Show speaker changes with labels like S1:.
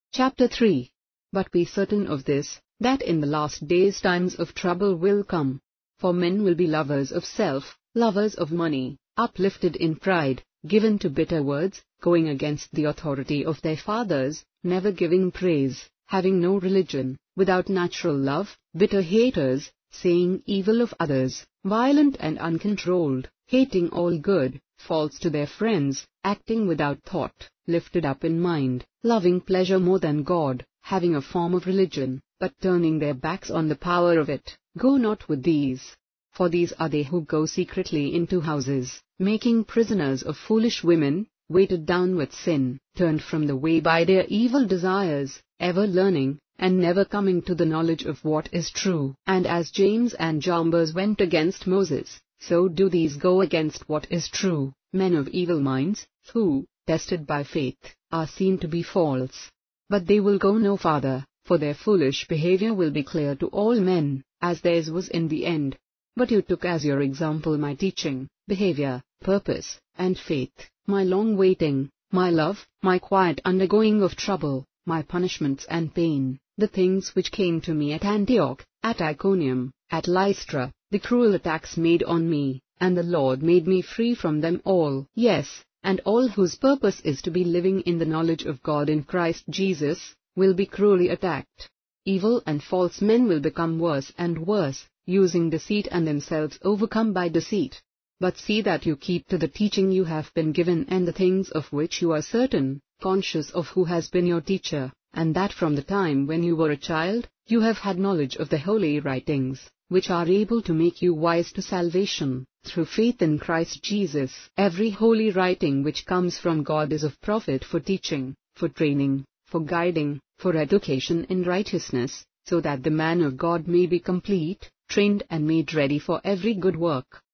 S1: Chapter 3. But be certain of this, that in the last days times of trouble will come. For men will be lovers of self, lovers of money, uplifted in pride, given to bitter words, going against the authority of their fathers, never giving praise, having no religion, without natural love, bitter haters, saying evil of others, violent and uncontrolled, hating all good, false to their friends, acting without thought, lifted up in mind, loving pleasure more than God, having a form of religion, but turning their backs on the power of it. Go not with these. For these are they who go secretly into houses, making prisoners of foolish women, weighted down with sin, turned from the way by their evil desires, ever learning, and never coming to the knowledge of what is true. And as James and Jambres went against Moses, so do these go against what is true, men of evil minds, who, tested by faith, are seen to be false. But they will go no farther, for their foolish behavior will be clear to all men, as theirs was in the end. But you took as your example my teaching, behavior, purpose, and faith, my long waiting, my love, my quiet undergoing of trouble, my punishments and pain, the things which came to me at Antioch, at Iconium, at Lystra, the cruel attacks made on me, and the Lord made me free from them all. Yes, and all whose purpose is to be living in the knowledge of God in Christ Jesus, will be cruelly attacked. Evil and false men will become worse and worse, using deceit and themselves overcome by deceit. But see that you keep to the teaching you have been given and the things of which you are certain, conscious of who has been your teacher, and that from the time when you were a child, you have had knowledge of the holy writings, which are able to make you wise to salvation, through faith in Christ Jesus. Every holy writing which comes from God is of profit for teaching, for training, for guiding, for education in righteousness, so that the man of God may be complete, trained and made ready for every good work.